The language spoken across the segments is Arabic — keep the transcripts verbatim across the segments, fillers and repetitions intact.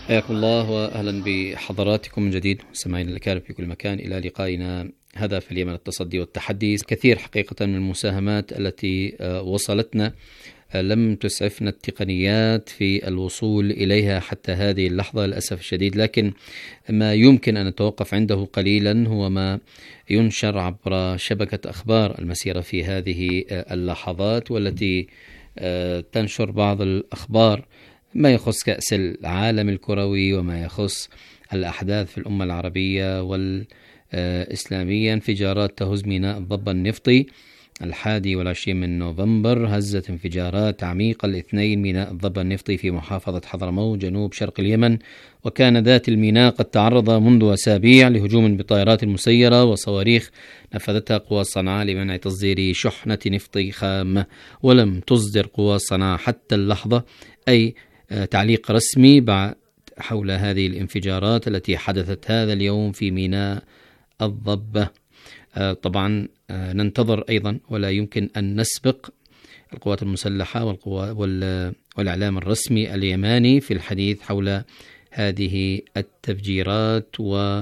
حياكم الله وأهلا بحضراتكم من جديد سماعين الأكارم في كل مكان إلى لقائنا هذا في اليمن التصدي والتحدي. كثير حقيقة من المساهمات التي وصلتنا لم تسعفنا التقنيات في الوصول إليها حتى هذه اللحظة للأسف الشديد، لكن ما يمكن أن نتوقف عنده قليلا هو ما ينشر عبر شبكة أخبار المسيرة في هذه اللحظات، والتي تنشر بعض الأخبار ما يخص كأس العالم الكروي وما يخص الأحداث في الأمة العربية والإسلامية. انفجارات تهز ميناء الضبة النفطي الحادي والعشرين من نوفمبر. هزت انفجارات عميقة الاثنين ميناء الضبة النفطي في محافظة حضرموت جنوب شرق اليمن، وكان ذات الميناء قد تعرض منذ أسابيع لهجوم بطائرات مسيرة وصواريخ نفذتها قوى صنعاء لمنع تصدير شحنة نفط خام، ولم تصدر قوى صنعاء حتى اللحظة أي تعليق رسمي بعد حول هذه الانفجارات التي حدثت هذا اليوم في ميناء الضبة. طبعا ننتظر أيضا ولا يمكن أن نسبق القوات المسلحة والقوى والإعلام الرسمي اليماني في الحديث حول هذه التفجيرات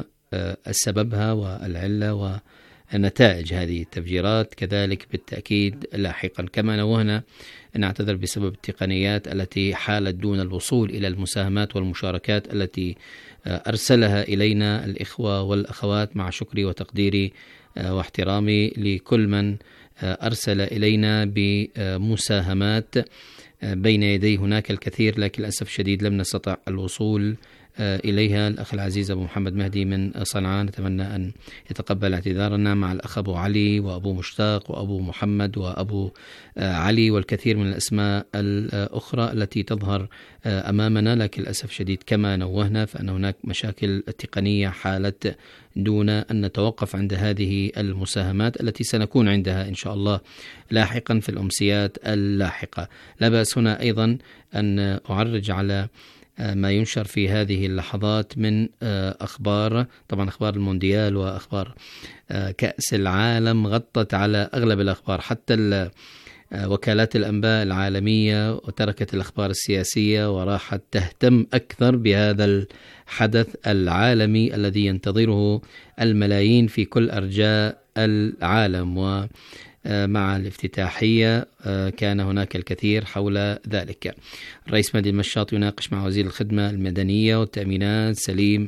وسببها والعلة ونتائج هذه التفجيرات كذلك بالتأكيد لاحقا. كما نوهنا نعتذر بسبب التقنيات التي حالت دون الوصول إلى المساهمات والمشاركات التي أرسلها إلينا الإخوة والأخوات، مع شكري وتقديري واحترامي لكل من أرسل إلينا بمساهمات. بين يدي هناك الكثير لكن للأسف الشديد لم نستطع الوصول إليها. الأخ العزيز أبو محمد مهدي من صنعاء نتمنى أن يتقبل اعتذارنا، مع الأخ أبو علي وأبو مشتاق وأبو محمد وأبو علي والكثير من الأسماء الأخرى التي تظهر أمامنا، لكن للأسف الشديد كما نوهنا فأن هناك مشاكل تقنية حالت دون أن نتوقف عند هذه المساهمات التي سنكون عندها إن شاء الله لاحقا في الأمسيات اللاحقة. لا بأس هنا أيضا أن أعرج على ما ينشر في هذه اللحظات من أخبار، طبعا أخبار المونديال وأخبار كأس العالم غطت على أغلب الأخبار حتى وكالات الأنباء العالمية، وتركت الأخبار السياسية وراحت تهتم أكثر بهذا الحدث العالمي الذي ينتظره الملايين في كل أرجاء العالم. و مع الافتتاحية كان هناك الكثير حول ذلك. الرئيس مهدي المشاط يناقش مع وزير الخدمة المدنية والتأمينات سليم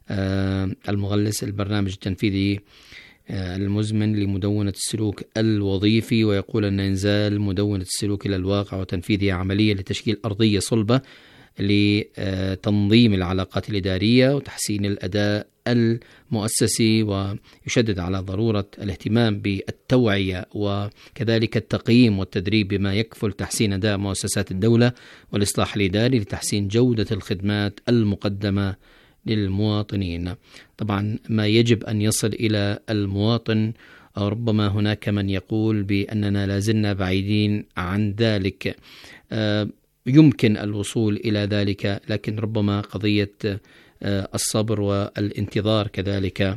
المغلس البرنامج التنفيذي المزمن لمدونة السلوك الوظيفي، ويقول أن إنزال مدونة السلوك إلى الواقع وتنفيذها عملية لتشكيل أرضية صلبة لتنظيم العلاقات الإدارية وتحسين الأداء المؤسسي، ويشدد على ضرورة الاهتمام بالتوعية وكذلك التقييم والتدريب بما يكفل تحسين أداء مؤسسات الدولة والإصلاح الإداري لتحسين جودة الخدمات المقدمة للمواطنين. طبعا ما يجب أن يصل إلى المواطن، أو ربما هناك من يقول بأننا لازلنا بعيدين عن ذلك، يمكن الوصول إلى ذلك، لكن ربما قضية الصبر والانتظار كذلك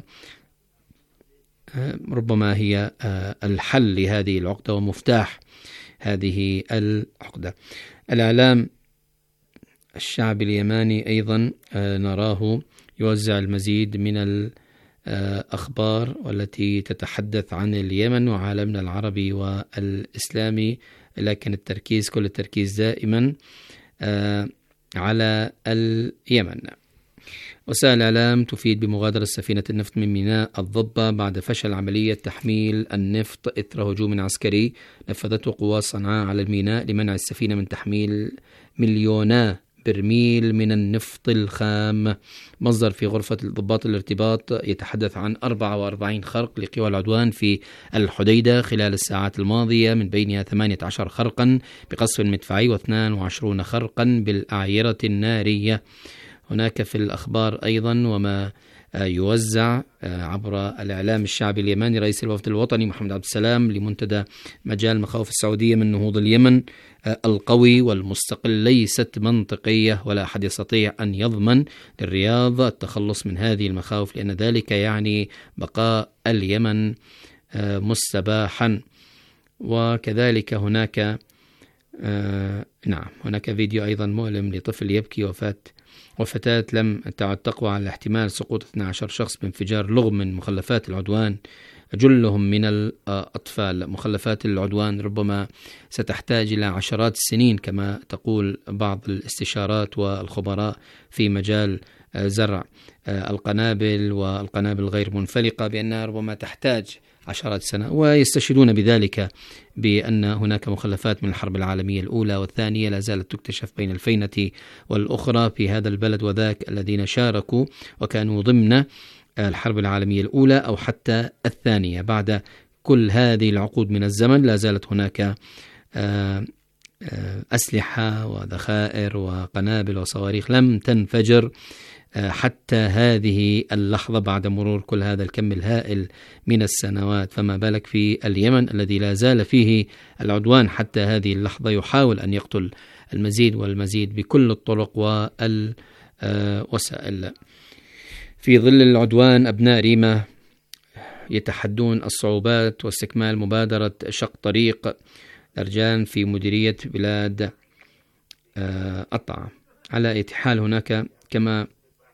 ربما هي الحل لهذه العقدة ومفتاح هذه العقدة. الإعلام الشعبي اليماني أيضا نراه يوزع المزيد من الأخبار والتي تتحدث عن اليمن وعالمنا العربي والإسلامي، لكن التركيز كل التركيز دائما على اليمن. وسائل الإعلام تفيد بمغادرة سفينة النفط من ميناء الضبة بعد فشل عملية تحميل النفط إثر هجوم عسكري نفذته قوات صنعاء على الميناء لمنع السفينة من تحميل مليونا برميل من النفط الخام. مصدر في غرفة ضباط الارتباط يتحدث عن أربعة وأربعين خرق لقوى العدوان في الحديدة خلال الساعات الماضية، من بينها ثمانية عشر خرقا بقصف مدفعي واثنان وعشرون خرقا بالأعيرة النارية. هناك في الأخبار أيضا وما يوزع عبر الإعلام الشعبي اليماني رئيس الوفد الوطني محمد عبد السلام لمنتدى مجال مخاوف السعودية من نهوض اليمن القوي والمستقل ليست منطقية، ولا أحد يستطيع أن يضمن للرياض التخلص من هذه المخاوف، لأن ذلك يعني بقاء اليمن مستباحا. وكذلك هناك آه نعم، هناك فيديو أيضا مؤلم لطفل يبكي وفاة وفتاة لم تعد تقوى على احتمال سقوط اثني عشر شخص بانفجار لغم من مخلفات العدوان، جلهم من الأطفال. مخلفات العدوان ربما ستحتاج إلى عشرات السنين كما تقول بعض الاستشارات والخبراء في مجال زرع القنابل والقنابل غير منفلقة، بأنها ربما تحتاج عشرات السنة، ويستشهدون بذلك بأن هناك مخلفات من الحرب العالمية الأولى والثانية لا زالت تكتشف بين الفينة والأخرى في هذا البلد وذاك، الذين شاركوا وكانوا ضمن الحرب العالمية الأولى أو حتى الثانية. بعد كل هذه العقود من الزمن لا زالت هناك أسلحة وذخائر وقنابل وصواريخ لم تنفجر حتى هذه اللحظة بعد مرور كل هذا الكم الهائل من السنوات، فما بالك في اليمن الذي لا زال فيه العدوان حتى هذه اللحظة يحاول أن يقتل المزيد والمزيد بكل الطرق والوسائل. في ظل العدوان أبناء ريمة يتحدون الصعوبات واستكمال مبادرة شق طريق أرجان في مديرية بلاد أطعم. على أي حال هناك كما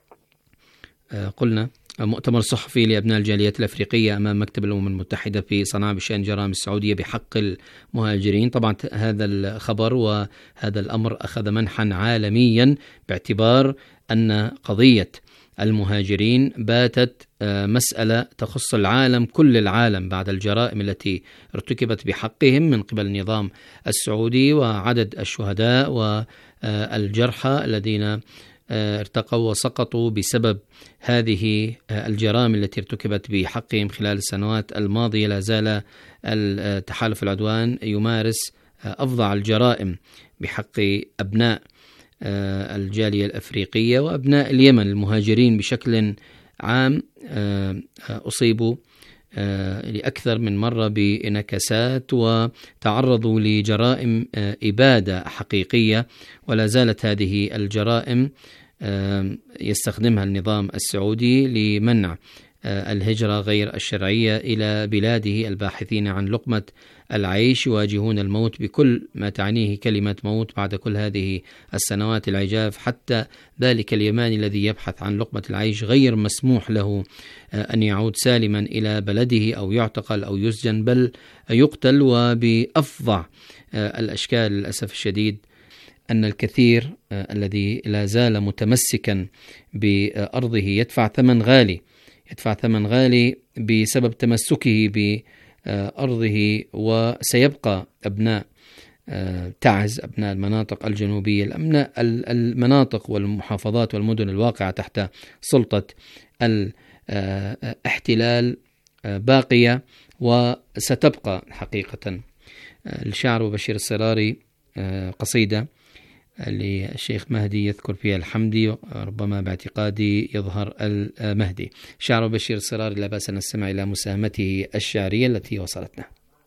قلنا مؤتمر صحفي لأبناء الجاليات الأفريقية أمام مكتب الأمم المتحدة في صنعاء بشأن جرائم السعودية بحق المهاجرين. طبعا هذا الخبر وهذا الأمر أخذ منحا عالميا باعتبار أن قضية المهاجرين باتت مسألة تخص العالم، كل العالم، بعد الجرائم التي ارتكبت بحقهم من قبل النظام السعودي وعدد الشهداء والجرحى الذين ارتقوا وسقطوا بسبب هذه الجرائم التي ارتكبت بحقهم خلال السنوات الماضية. لا زال التحالف العدوان يمارس أفظع الجرائم بحق أبناء الجالية الأفريقية وأبناء اليمن. المهاجرين بشكل عام أصيبوا لأكثر من مرة بانعكاسات وتعرضوا لجرائم إبادة حقيقية، ولا زالت هذه الجرائم يستخدمها النظام السعودي لمنع الهجرة غير الشرعية إلى بلاده. الباحثين عن لقمة العيش يواجهون الموت بكل ما تعنيه كلمة موت بعد كل هذه السنوات العجاف. حتى ذلك اليماني الذي يبحث عن لقمة العيش غير مسموح له أن يعود سالما إلى بلده أو يعتقل أو يسجن، بل يقتل وبأفظع الأشكال. للأسف الشديد أن الكثير الذي لا زال متمسكا بأرضه يدفع ثمن غالي يدفع ثمن غالي بسبب تمسكه بأرضه، وسيبقى أبناء تعز، أبناء المناطق الجنوبية، الأبناء المناطق والمحافظات والمدن الواقعة تحت سلطة الاحتلال باقية وستبقى حقيقة. الشاعر بشير السراري قصيدة للشيخ مهدي يذكر فيها الحمدي، ربما باعتقادي يظهر المهدي. شاعر بشير السراري لا بأس أن نستمع إلى مساهمته الشعرية التي وصلتنا.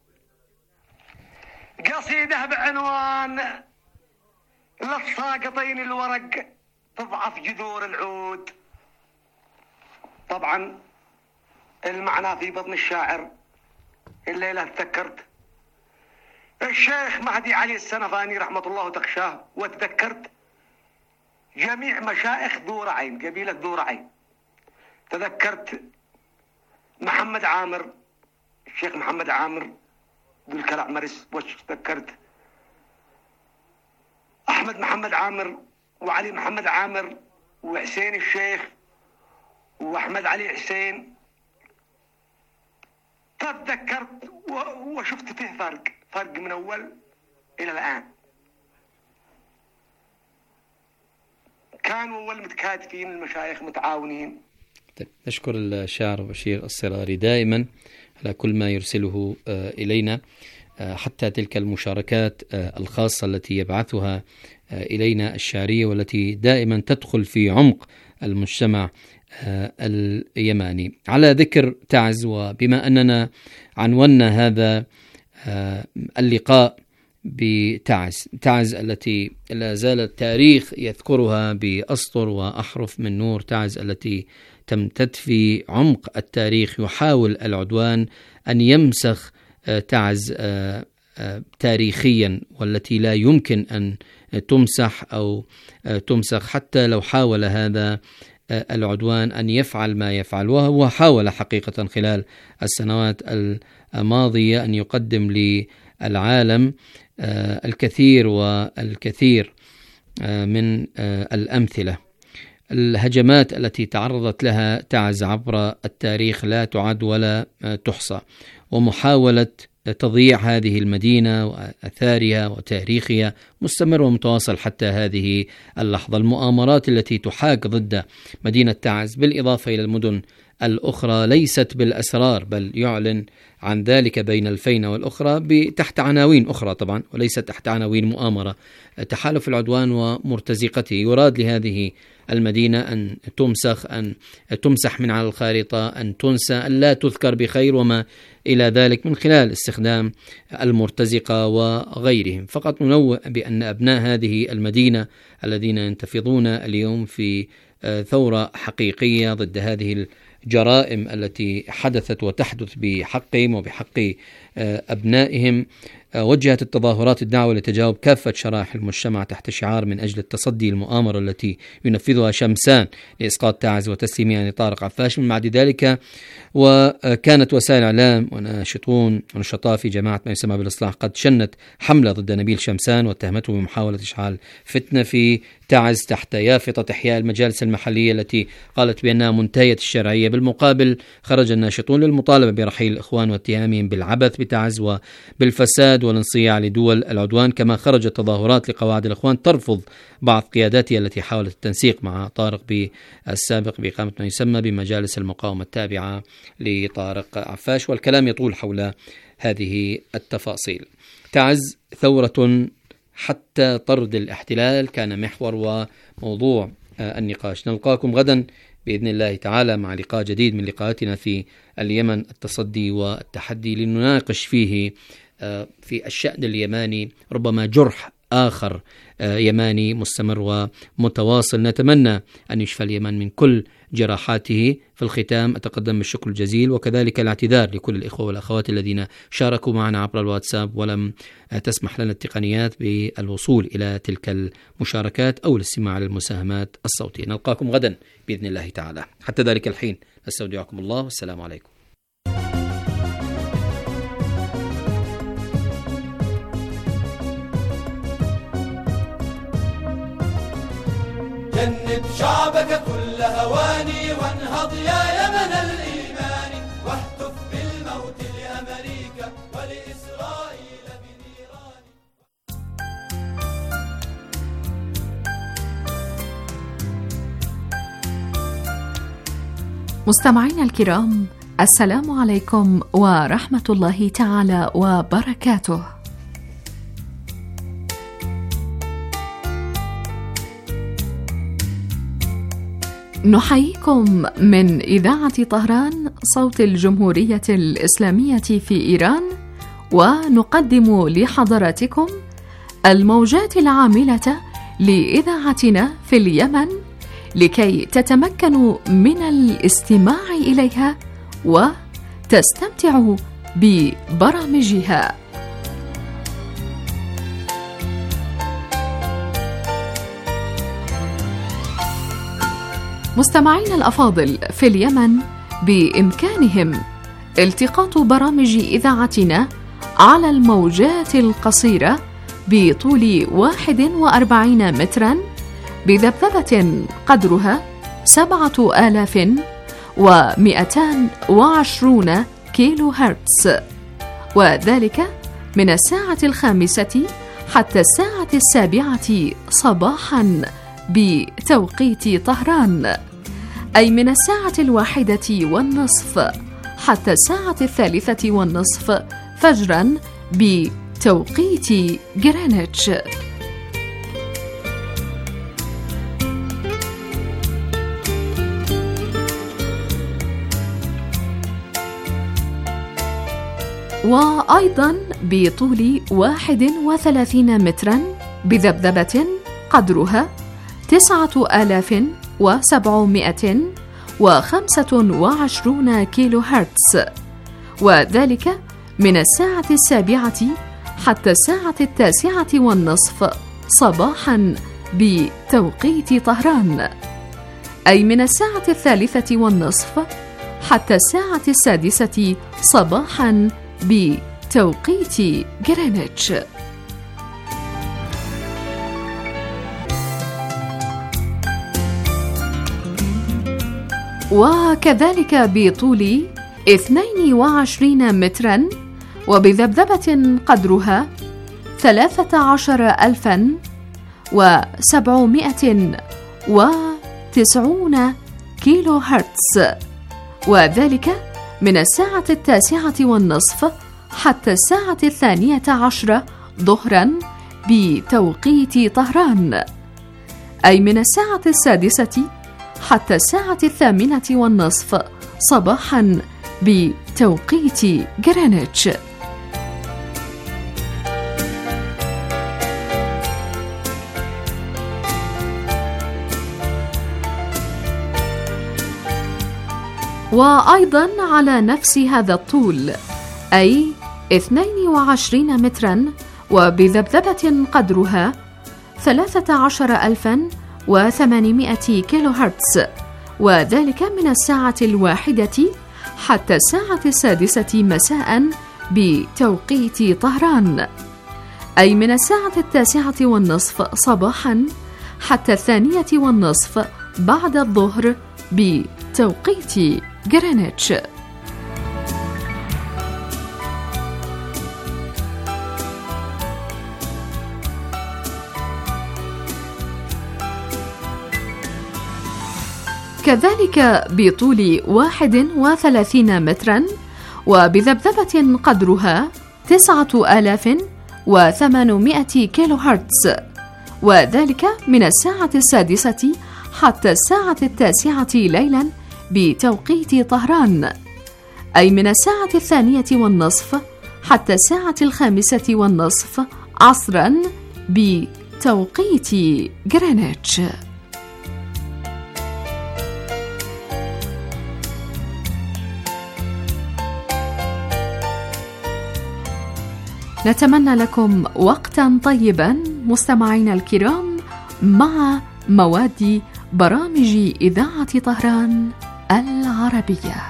قصيدة بعنوان للساقطين الورق تضعف جذور العود. طبعا المعنى في بطن الشاعر. الليلة تذكرت الشيخ مهدي علي السنفاني رحمة الله تخشاه، وتذكرت جميع مشايخ ذو رعين، قبيلة ذو رعين. تذكرت محمد عامر، الشيخ محمد عامر ذو الكلع مرس، وتذكرت أحمد محمد عامر وعلي محمد عامر وحسين الشيخ وأحمد علي حسين. تذكرت وشفت فيه فرق فرق من أول إلى الآن. كانوا أول متكاتفين، المشايخ متعاونين. نشكر الشاعر بشير السراري دائما على كل ما يرسله إلينا، حتى تلك المشاركات الخاصة التي يبعثها إلينا الشعرية، والتي دائما تدخل في عمق المجتمع اليماني. على ذكر تعز، وبما أننا عنونا هذا اللقاء بتعز، تعز التي لا زال التاريخ يذكرها بأسطر وأحرف من نور، تعز التي تمتد في عمق التاريخ. يحاول العدوان أن يمسخ تعز تاريخيا والتي لا يمكن أن تمسح أو تمسخ حتى لو حاول هذا العدوان أن يفعل ما يفعل. وهو حاول حقيقة خلال السنوات الماضية أن يقدم للعالم الكثير والكثير من الأمثلة. الهجمات التي تعرضت لها تعز عبر التاريخ لا تعد ولا تحصى، ومحاولة تضييع هذه المدينة وأثارها وتاريخها مستمر ومتواصل حتى هذه اللحظة. المؤامرات التي تحاك ضد مدينة تعز بالإضافة إلى المدن الأخرى ليست بالأسرار، بل يعلن عن ذلك بين الفينة والأخرى تحت عناوين أخرى طبعا، وليست تحت عناوين مؤامرة. تحالف العدوان ومرتزقته يراد لهذه المدينة أن تمسخ، أن تمسح من على الخارطة، أن تنسى، أن لا تذكر بخير وما إلى ذلك من خلال استخدام المرتزقة وغيرهم. فقط ننوه بأن أبناء هذه المدينة الذين ينتفضون اليوم في ثورة حقيقية ضد هذه الجرائم التي حدثت وتحدث بحقهم وبحق أبنائهم، وجهت التظاهرات الدعوة لتجاوب كافة شرائح المجتمع تحت شعار من أجل التصدي المؤامرة التي ينفذها شمسان لإسقاط تعز وتسليمها لطارق عفاش. من بعد ذلك وكانت وسائل إعلام وناشطون ونشطاء في جماعة ما يسمى بالإصلاح قد شنت حملة ضد نبيل شمسان واتهمته بمحاولة إشعال فتنة في تعز تحت يافطة إحياء المجالس المحلية التي قالت بأنها منتهية الشرعية. بالمقابل خرج الناشطون للمطالبة برحيل الإخوان واتهامهم بالعبث بتعز وبالفساد والانصياع لدول العدوان، كما خرجت تظاهرات لقواعد الإخوان ترفض بعض قياداتها التي حاولت التنسيق مع طارق بالسابق بإقامة ما يسمى بمجالس المقاومة التابعة لطارق عفاش. والكلام يطول حول هذه التفاصيل. تعز ثورة حتى طرد الاحتلال كان محور وموضوع النقاش. نلقاكم غدا بإذن الله تعالى مع لقاء جديد من لقاءاتنا في اليمن التصدي والتحدي، لنناقش فيه في الشأن اليماني ربما جرح آخر يماني مستمر ومتواصل. نتمنى أن يشفى اليمن من كل جراحاته. في الختام أتقدم بالشكر الجزيل وكذلك الاعتذار لكل الإخوة والأخوات الذين شاركوا معنا عبر الواتساب ولم تسمح لنا التقنيات بالوصول إلى تلك المشاركات أو الاستماع للمساهمات الصوتية. نلقاكم غدا بإذن الله تعالى. حتى ذلك الحين أستودعكم الله والسلام عليكم. جنب شعبك كل هواني وانهض يا يمن الإيمان، واهتف بالموت لأمريكا ولإسرائيل بنيران. مستمعينا الكرام، السلام عليكم ورحمة الله تعالى وبركاته. نحييكم من إذاعة طهران صوت الجمهورية الإسلامية في إيران، ونقدم لحضراتكم الموجات العاملة لإذاعتنا في اليمن لكي تتمكنوا من الاستماع إليها وتستمتعوا ببرامجها. مستمعين الأفاضل، في اليمن بإمكانهم التقاط برامج إذاعتنا على الموجات القصيرة بطول واحد وأربعين متراً بذبذبة قدرها سبعة آلاف ومئتان وعشرون كيلو هرتز، وذلك من الساعة الخامسة حتى الساعة السابعة صباحاً بتوقيت طهران، أي من الساعة الواحدة والنصف حتى الساعة الثالثة والنصف فجرا بتوقيت جرينتش. وأيضا بطول واحد وثلاثين مترا بذبذبة قدرها تسعة آلاف وسبعمائة وخمسة وعشرون كيلو هرتز، وذلك من الساعة السابعة حتى الساعة التاسعة والنصف صباحا بتوقيت طهران، أي من الساعة الثالثة والنصف حتى الساعة السادسة صباحا بتوقيت جرينتش. وكذلك بطول اثنين وعشرين مترا وبذبذبة قدرها ثلاثة عشر ألفا وسبعمائة وتسعون كيلو هرتز، وذلك من الساعة التاسعة والنصف حتى الساعة الثانية عشرة ظهرا بتوقيت طهران، أي من الساعة السادسة حتى الساعة الثامنة والنصف صباحا بتوقيت جرينتش. وأيضا على نفس هذا الطول، أي اثنين وعشرين مترا وبذبذبة قدرها ثلاثة عشر ألفا وثمانمائة كيلو هرتز، وذلك من الساعة الواحدة حتى الساعة السادسة مساء بتوقيت طهران، أي من الساعة التاسعة والنصف صباحا حتى الثانية والنصف بعد الظهر بتوقيت جرينتش. كذلك بطول واحد وثلاثين مترا وبذبذبة قدرها تسعة آلاف وثمانمائة كيلو هرتز، وذلك من الساعة السادسة حتى الساعة التاسعة ليلا بتوقيت طهران، أي من الساعة الثانية والنصف حتى الساعة الخامسة والنصف عصرا بتوقيت جرينتش. نتمنى لكم وقتا طيبا مستمعينا الكرام مع مواد برامج إذاعة طهران العربية.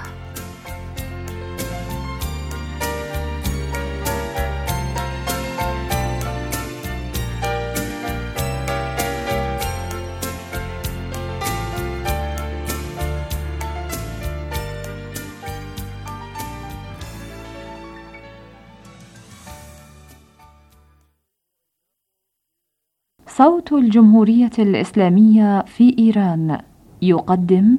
صوت الجمهورية الإسلامية في إيران يقدم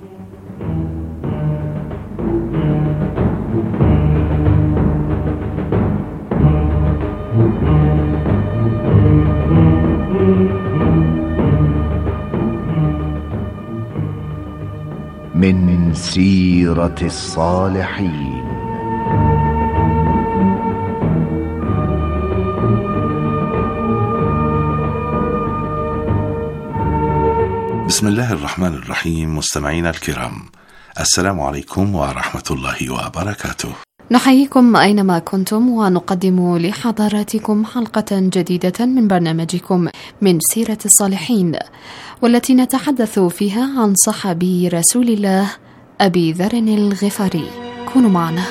من سيرة الصالحين. بسم الله الرحمن الرحيم. مستمعينا الكرام، السلام عليكم ورحمة الله وبركاته. نحييكم أينما كنتم ونقدم لحضراتكم حلقة جديدة من برنامجكم من سيرة الصالحين، والتي نتحدث فيها عن صحابي رسول الله أبي ذر الغفاري. كونوا معنا.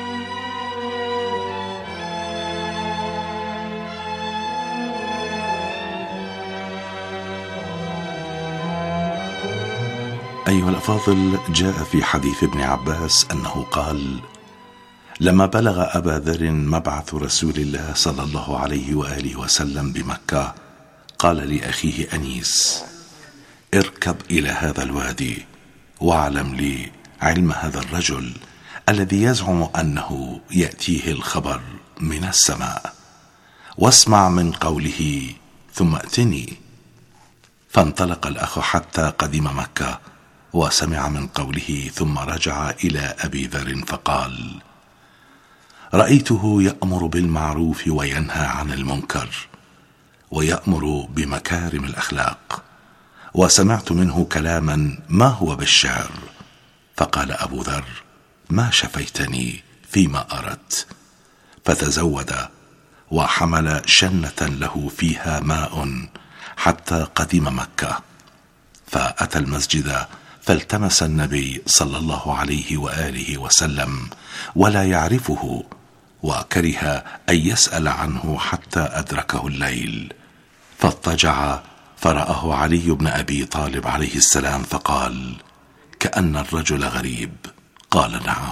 أيها الأفاضل، جاء في حديث ابن عباس أنه قال: لما بلغ أبا ذر مبعث رسول الله صلى الله عليه وآله وسلم بمكة، قال لأخيه أنيس: اركب إلى هذا الوادي واعلم لي علم هذا الرجل الذي يزعم أنه يأتيه الخبر من السماء، واسمع من قوله ثم ائتني. فانطلق الأخ حتى قدم مكة وسمع من قوله، ثم رجع إلى أبي ذر فقال: رأيته يأمر بالمعروف وينهى عن المنكر ويأمر بمكارم الأخلاق، وسمعت منه كلاما ما هو بالشعر. فقال أبو ذر: ما شفيتني فيما أردت. فتزود وحمل شنة له فيها ماء حتى قدم مكة، فأتى المسجد فالتمس النبي صلى الله عليه وآله وسلم ولا يعرفه، وكره أن يسأل عنه حتى أدركه الليل، فاضطجع فرآه علي بن أبي طالب عليه السلام فقال: كأن الرجل غريب. قال: نعم.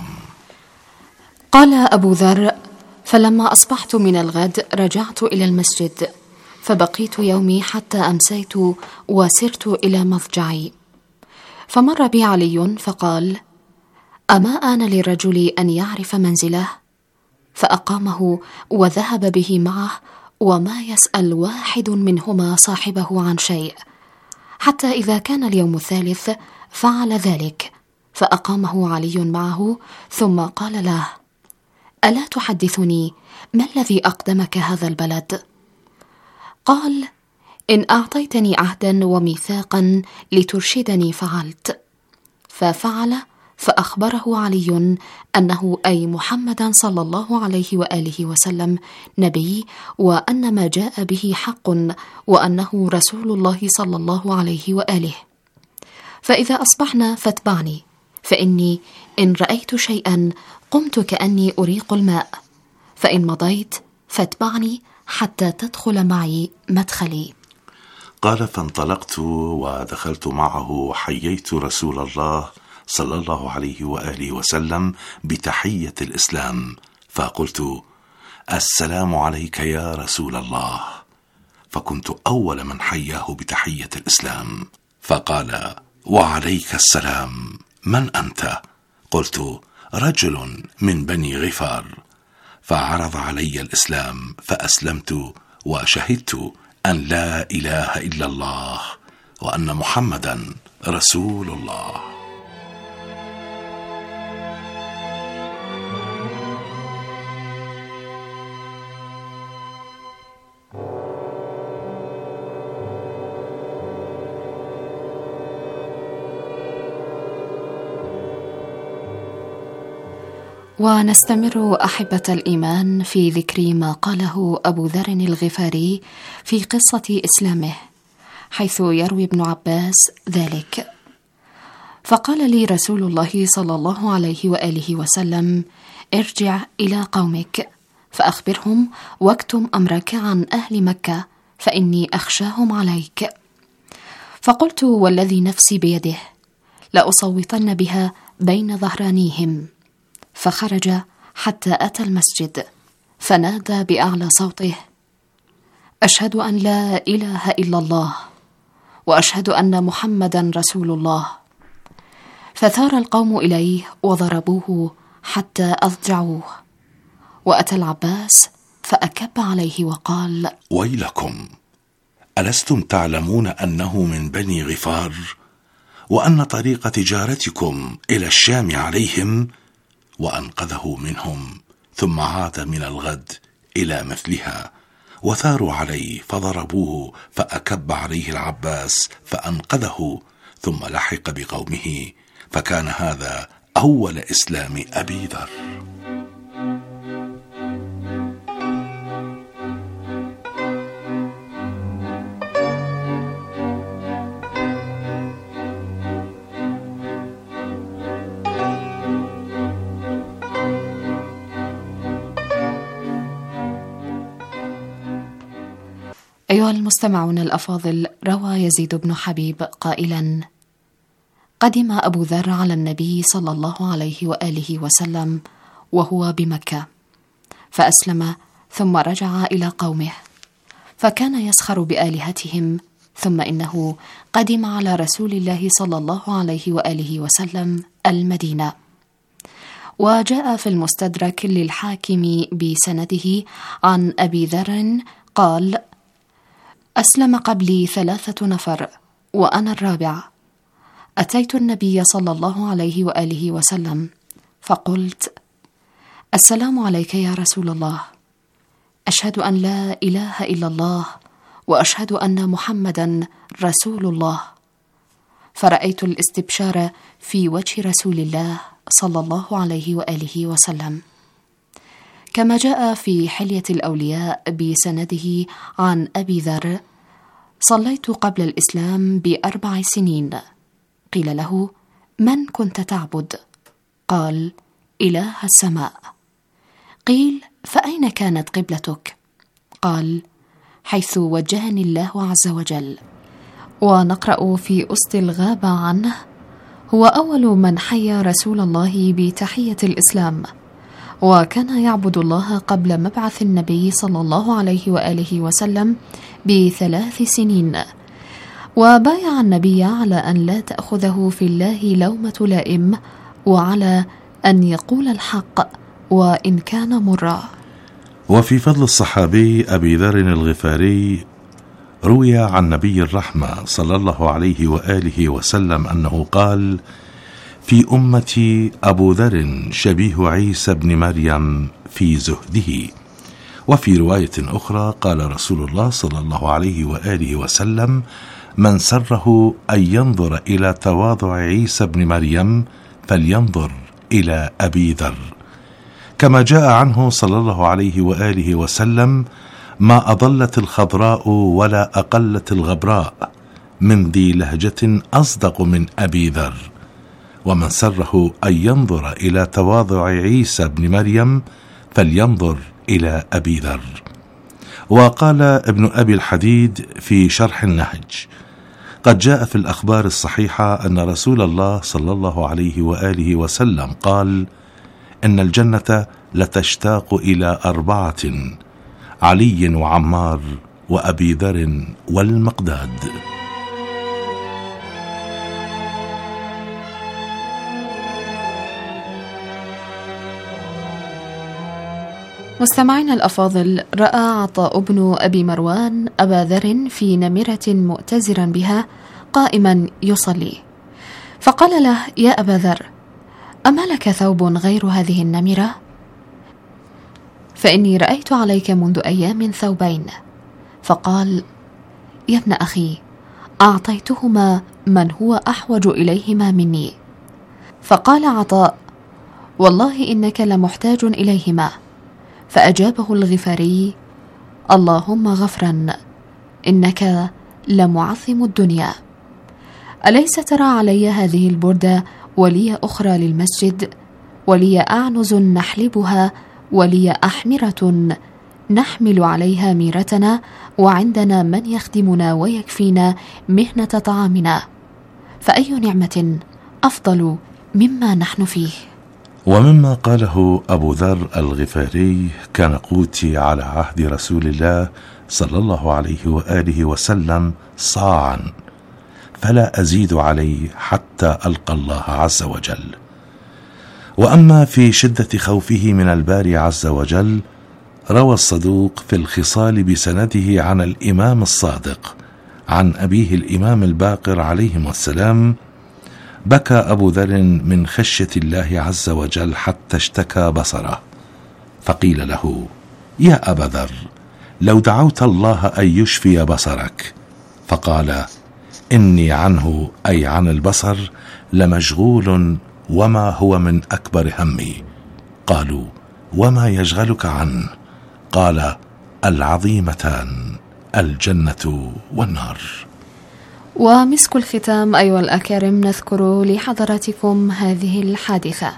قال أبو ذر: فلما أصبحت من الغد رجعت إلى المسجد، فبقيت يومي حتى أمسيت وسرت إلى مضجعي، فمر بي علي فقال: أما آن للرجل أن يعرف منزله؟ فأقامه وذهب به معه، وما يسأل واحد منهما صاحبه عن شيء، حتى إذا كان اليوم الثالث فعل ذلك، فأقامه علي معه، ثم قال له: ألا تحدثني ما الذي أقدمك هذا البلد؟ قال: إن أعطيتني عهدا وميثاقا لترشدني فعلت. ففعل، فأخبره علي أنه أي محمدا صلى الله عليه وآله وسلم نبي، وأن ما جاء به حق، وأنه رسول الله صلى الله عليه وآله. فإذا أصبحنا فاتبعني، فإني إن رأيت شيئا قمت كأني أريق الماء، فإن مضيت فاتبعني حتى تدخل معي مدخلي. قال: فانطلقت ودخلت معه، حييت رسول الله صلى الله عليه وآله وسلم بتحية الإسلام، فقلت: السلام عليك يا رسول الله، فكنت أول من حياه بتحية الإسلام. فقال: وعليك السلام، من أنت؟ قلت: رجل من بني غفار. فعرض علي الإسلام فأسلمت، وشهدت أن لا إله إلا الله وأن محمدا رسول الله. ونستمر أحبة الإيمان في ذكر ما قاله أبو ذر الغفاري في قصة إسلامه، حيث يروي ابن عباس ذلك: فقال لي رسول الله صلى الله عليه وآله وسلم: ارجع إلى قومك فأخبرهم واكتم أمرك عن أهل مكة، فإني أخشاهم عليك. فقلت: والذي نفسي بيده لأصوتن بها بين ظهرانيهم. فخرج حتى أتى المسجد، فنادى بأعلى صوته: أشهد أن لا إله إلا الله، وأشهد أن محمدا رسول الله. فثار القوم إليه وضربوه حتى أضجعوه، وأتى العباس فأكب عليه وقال: ويلكم، ألستم تعلمون أنه من بني غفار، وأن طريق تجارتكم إلى الشام عليهم؟ وأنقذه منهم، ثم عاد من الغد إلى مثلها، وثاروا عليه فضربوه، فأكب عليه العباس فأنقذه، ثم لحق بقومه، فكان هذا أول إسلام أبي ذر. أيها المستمعون الأفاضل، روى يزيد بن حبيب قائلا: قدم أبو ذر على النبي صلى الله عليه وآله وسلم وهو بمكة، فأسلم ثم رجع إلى قومه، فكان يسخر بآلهتهم، ثم إنه قدم على رسول الله صلى الله عليه وآله وسلم المدينة. وجاء في المستدرك للحاكم بسنده عن أبي ذر قال: أسلم قبلي ثلاثة نفر وأنا الرابع. أتيت النبي صلى الله عليه وآله وسلم فقلت: السلام عليك يا رسول الله، أشهد أن لا إله إلا الله، وأشهد أن محمدا رسول الله. فرأيت الاستبشار في وجه رسول الله صلى الله عليه وآله وسلم. كما جاء في حلية الأولياء بسنده عن أبي ذر: صليت قبل الإسلام بأربع سنين. قيل له: من كنت تعبد؟ قال: إله السماء. قيل: فأين كانت قبلتك؟ قال: حيث وجهني الله عز وجل. ونقرأ في أسط الغابة عنه: هو أول من حيا رسول الله بتحية الإسلام، وكان يعبد الله قبل مبعث النبي صلى الله عليه وآله وسلم بثلاث سنين، وبايع النبي على أن لا تأخذه في الله لومة لائم، وعلى أن يقول الحق وإن كان مرا. وفي فضل الصحابي أبي ذر الغفاري روي عن نبي الرحمة صلى الله عليه وآله وسلم أنه قال: في أمتي أبو ذر شبيه عيسى بن مريم في زهده. وفي رواية أخرى قال رسول الله صلى الله عليه وآله وسلم: من سره أن ينظر إلى تواضع عيسى بن مريم فلينظر إلى أبي ذر. كما جاء عنه صلى الله عليه وآله وسلم: ما أضلت الخضراء ولا أقلت الغبراء من ذي لهجة أصدق من أبي ذر. ومن سره أن ينظر إلى تواضع عيسى بن مريم فلينظر إلى أبي ذر. وقال ابن أبي الحديد في شرح النهج: قد جاء في الأخبار الصحيحة أن رسول الله صلى الله عليه وآله وسلم قال: إن الجنة لتشتاق إلى أربعة: علي وعمار وأبي ذر والمقداد. مستمعينا الأفاضل، رأى عطاء بن أبي مروان أبا ذر في نمرة مؤتزرا بها قائما يصلي، فقال له: يا أبا ذر، أما لك ثوب غير هذه النمرة؟ فإني رأيت عليك منذ أيام ثوبين. فقال: يا ابن أخي، أعطيتهما من هو أحوج إليهما مني. فقال عطاء: والله إنك لمحتاج إليهما. فأجابه الغفاري: اللهم غفرا، إنك لمعظم الدنيا. أليس ترى علي هذه البردة ولي أخرى للمسجد، ولي أعنز نحلبها، ولي أحمرة نحمل عليها ميرتنا، وعندنا من يخدمنا ويكفينا مهنة طعامنا، فأي نعمة أفضل مما نحن فيه؟ ومما قاله أبو ذر الغفاري: كان قوتي على عهد رسول الله صلى الله عليه وآله وسلم صاعا، فلا أزيد عليه حتى ألقى الله عز وجل. وأما في شدة خوفه من الباري عز وجل، روى الصدوق في الخصال بسنده عن الإمام الصادق عن أبيه الإمام الباقر عليهم السلام: بكى أبو ذر من خشية الله عز وجل حتى اشتكى بصره، فقيل له: يا أبا ذر، لو دعوت الله أن يشفي بصرك. فقال: إني عنه، أي عن البصر، لمشغول، وما هو من أكبر همي. قالوا: وما يشغلك عنه؟ قال: العظيمتان، الجنة والنار. ومسك الختام أيها الأكارم، نذكر لحضراتكم هذه الحادثة.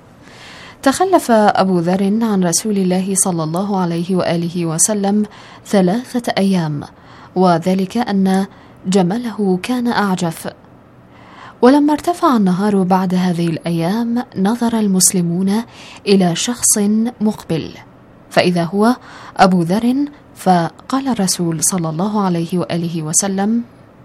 تخلف أبو ذر عن رسول الله صلى الله عليه وآله وسلم ثلاثة أيام، وذلك أن جمله كان أعجف. ولما ارتفع النهار بعد هذه الأيام، نظر المسلمون إلى شخص مقبل، فإذا هو أبو ذر. فقال الرسول صلى الله عليه وآله وسلم: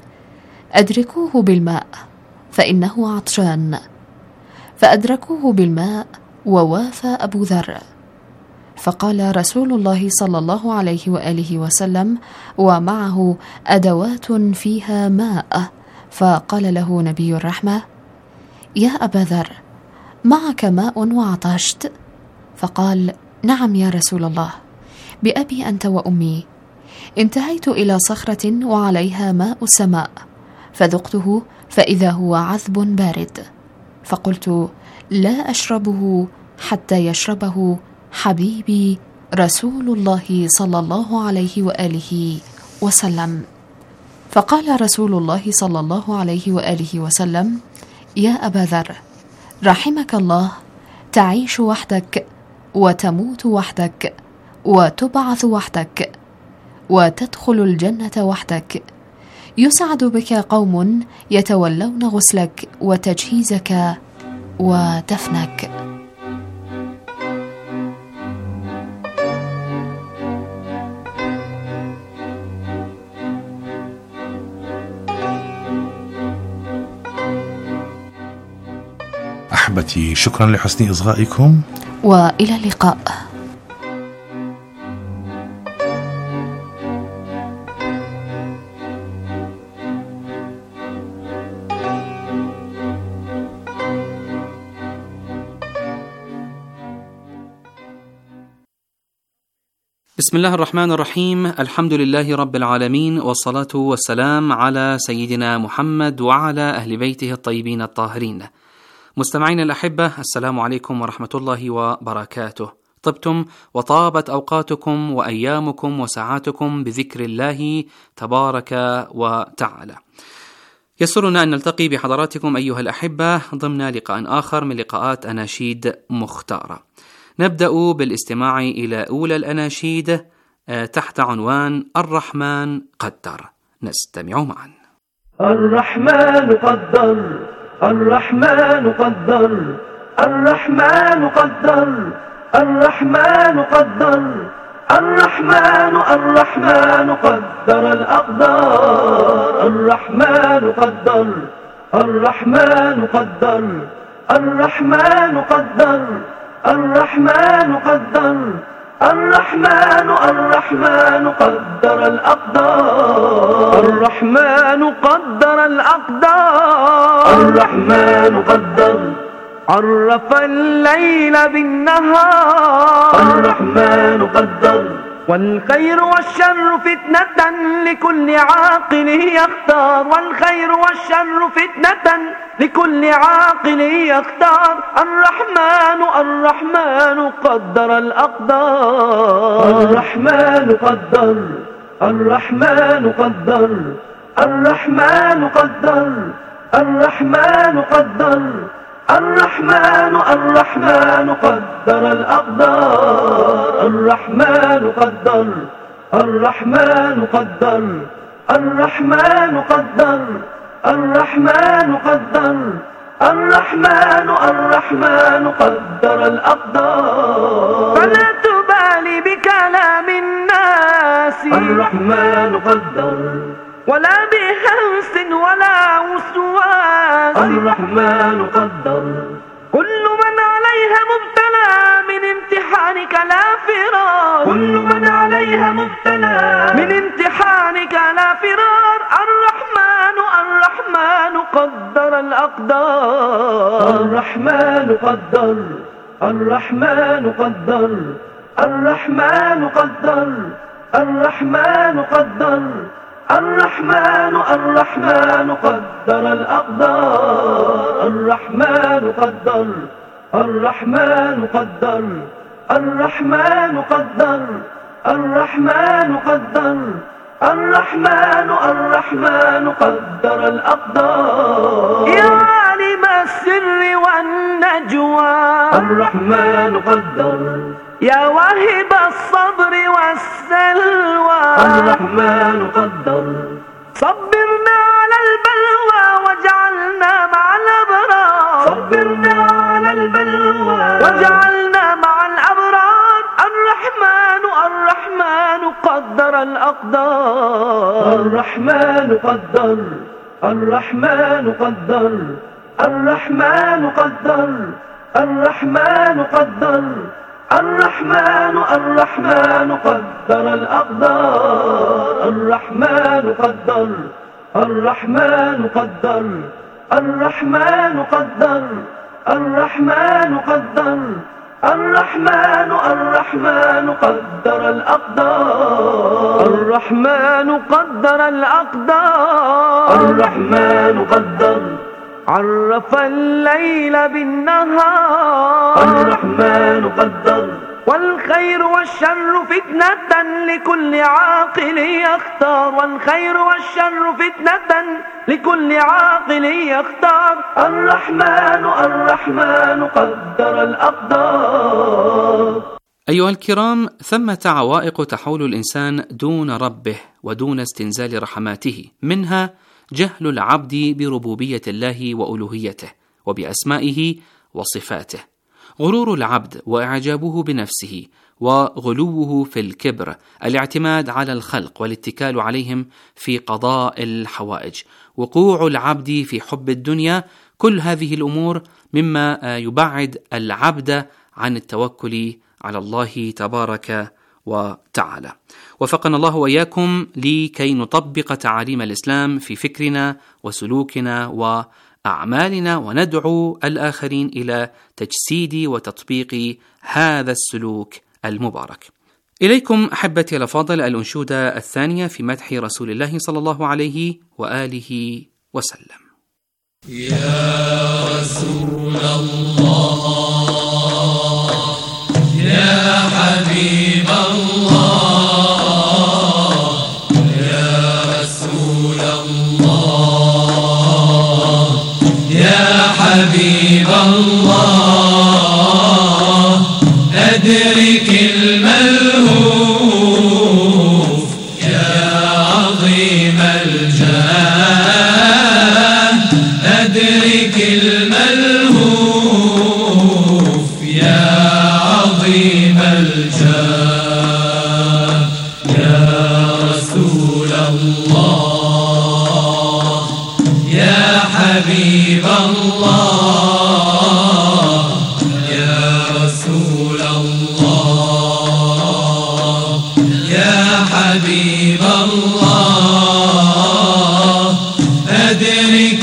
أدركوه بالماء فإنه عطشان. فأدركوه بالماء ووافى أبو ذر. فقال رسول الله صلى الله عليه وآله وسلم ومعه أدوات فيها ماء، فقال له نبي الرحمة: يا أبا ذر، معك ماء وعطشت؟ فقال: نعم يا رسول الله، بأبي أنت وأمي. انتهيت إلى صخرة وعليها ماء السماء، فذقته فإذا هو عذب بارد، فقلت: لا أشربه حتى يشربه حبيبي رسول الله صلى الله عليه وآله وسلم. فقال رسول الله صلى الله عليه وآله وسلم: يا أبا ذر، رحمك الله، تعيش وحدك وتموت وحدك وتبعث وحدك وتدخل الجنة وحدك. يسعد بك قوم يتولون غسلك وتجهيزك ودفنك. أحبتي، شكرا لحسن إصغائكم، وإلى اللقاء. بسم الله الرحمن الرحيم. الحمد لله رب العالمين، والصلاة والسلام على سيدنا محمد وعلى أهل بيته الطيبين الطاهرين. مستمعين الأحبة، السلام عليكم ورحمة الله وبركاته. طبتم وطابت أوقاتكم وأيامكم وساعاتكم بذكر الله تبارك وتعالى. يسرنا أن نلتقي بحضراتكم أيها الأحبة ضمن لقاء آخر من لقاءات أناشيد مختارة. نبدأ بالاستماع إلى أولى الأناشيد تحت عنوان الرحمن قدر. نستمع معا. الرحمن قدر، الرحمن قدر، الرحمن قدر، الرحمن قدر، الرحمن الرحمن قدر الأقدار. الرحمن قدر، الرحمن قدر، الرحمن قدر، الرحمن قدر، الرحمن الرحمن قدر الأقدار. الرحمن قدر الأقدار. الرحمن قدر، عرف الليل بالنهار. الرحمن قدر، والخير والشر فتنة لكل عاقل يختار. والخير والشر فتنة لكل عاقل يختار. الرحمن الرحمن قدر الأقدار. الرحمن قدر، الرحمن قدر، الرحمن قدر، الرحمن قدر، الرحمن الرحمن قدر الأقدار. الرحمن قدر، الرحمن قدر، الرحمن قدر، الرحمن قدر، الرحمن الرحمن قدر الأقدار. فلا تبالي بكلام الناس. الرحمن قدر، ولا بهوس ولا وسواس. الرحمن قدر، كل من عليها مبتلى من امتحانك لا فرار. كل من عليها مبتلى من امتحانك لا فرار. الرحمن الرحمن قدر الأقدار. الرحمن قدر، الرحمن قدر، الرحمن قدر، الرحمن قدر، الرحمن الرحمن قدر الأقدار. الرحمن قدر، الرحمن قدر، الرحمن قدر، الرحمن قدر، الرحمن الرحمن قدر الأقدار. يا عالم السر والنجوى. الرحمن قدر، يا واهب الصبر والسلوى. الرحمن قدر، صبرنا على البلوى وجعلنا مع الأبرار. صبرنا على البلوى وجعلنا مع الأبرار. الرحمن الرحمن قدر الأقدار. الرحمن قدر، الرحمن قدر، الرحمن قدر، الرحمن قدر، الرحمن الرحمن قدر الأقدار. الرحمن قدر، الرحمن قدر، الرحمن قدر، الرحمن قدر، الرحمن الرحمن قدر الأقدار. الرحمن قدر الأقدار. الرحمن قدر، عرف الليل بالنهار. الرحمن قدر، والخير والشر فتنة لكل عاقل يختار، والخير والشر فتنة لكل عاقل يختار. الرحمن الرحمن قدر الأقدار. أيها الكرام، ثمة عوائق تحول الإنسان دون ربه ودون استنزال رحماته، منها جهل العبد بربوبية الله وألوهيته وبأسمائه وصفاته، غرور العبد وإعجابه بنفسه وغلوه في الكبر، الاعتماد على الخلق والاتكال عليهم في قضاء الحوائج، وقوع العبد في حب الدنيا. كل هذه الأمور مما يبعد العبد عن التوكل على الله تبارك وتعالى. وفقنا الله وإياكم لكي نطبق تعاليم الإسلام في فكرنا وسلوكنا وأعمالنا، وندعو الآخرين إلى تجسيد وتطبيق هذا السلوك المبارك. إليكم أحبتي الأفاضل الأنشودة الثانية في مدح رسول الله صلى الله عليه وآله وسلم. يا رسول الله يا حبيب الله يا رسول الله يا حبيب الله أدرك الملهوف يا عظيم الجاه أدرك الملهوف يا عظيم الجاه يا رسول الله يا حبيب الله يا رسول الله يا حبيب الله أدرك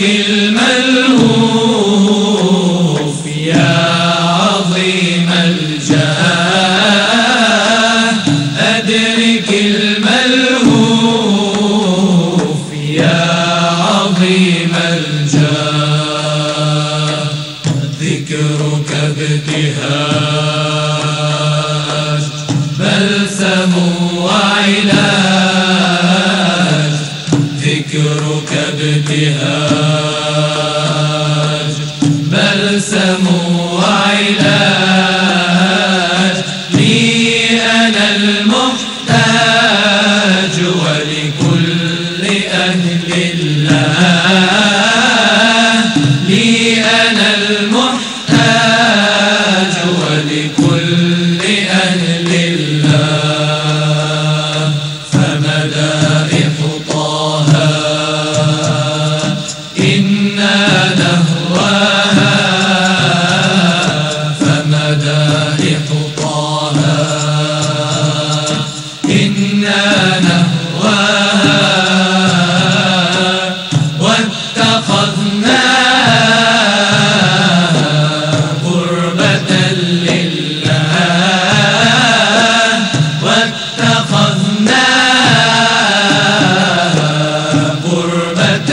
الملهوف يا عظيم الجاه أدرك الملهوف يا عظيم الجاه ذكرك ابتهاج بلسم وعلاج ذكرك ابتهاج بلسم وعلاج لي أنا المحتاج ولكل أهل الله لي أنا المحتاج ولكل أهل الله فمدائح طه إنا نهواها فمدائح طه إنا نهواها واتخذناها قربة لله واتخذناها قربة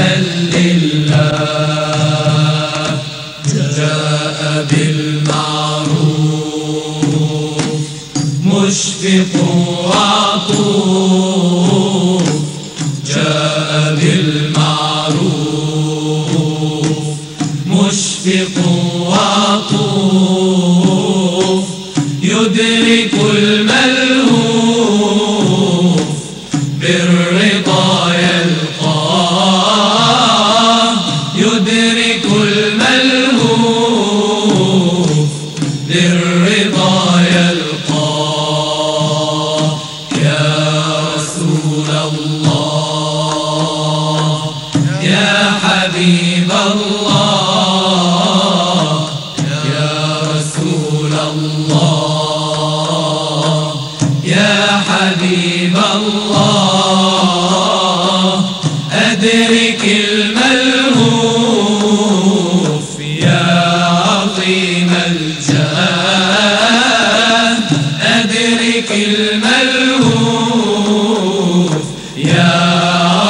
لله جاء بالمعروف مشفق وعطوف جاء بالمعروف مشفق وعطوف يدرك الملهوف بالرضا يلقاه يدرك الملهوف بالرضا يلقاه يا رسول الله يا حبيب الله يا رسول الله يا حبيب الله أدرك الملهوف يا عظيم الجاه أدرك الملهوف يا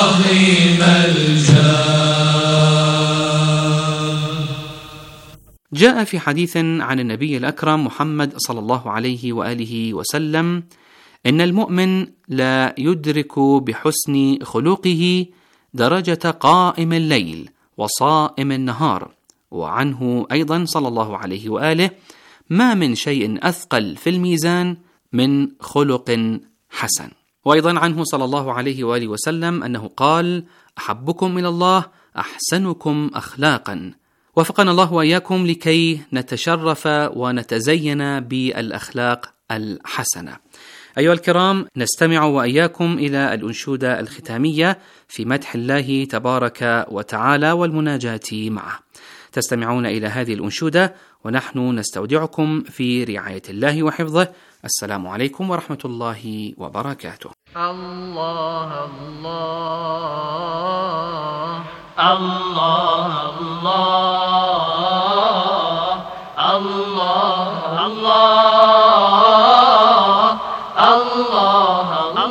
عظيم الجاه. جاء في حديث عن النبي الأكرم محمد صلى الله عليه وآله وسلم: إن المؤمن لا يدرك بحسن خلقه درجة قائم الليل وصائم النهار. وعنه أيضا صلى الله عليه وآله: ما من شيء أثقل في الميزان من خلق حسن. وأيضا عنه صلى الله عليه وآله وسلم أنه قال: أحبكم إلى الله أحسنكم أخلاقا. وفقنا الله وإياكم لكي نتشرف ونتزين بالأخلاق الحسنة. أيها الكرام، نستمع وإياكم إلى الأنشودة الختامية في مدح الله تبارك وتعالى والمناجاة معه. تستمعون إلى هذه الأنشودة ونحن نستودعكم في رعاية الله وحفظه. السلام عليكم ورحمة الله وبركاته. الله الله الله الله الله الله الله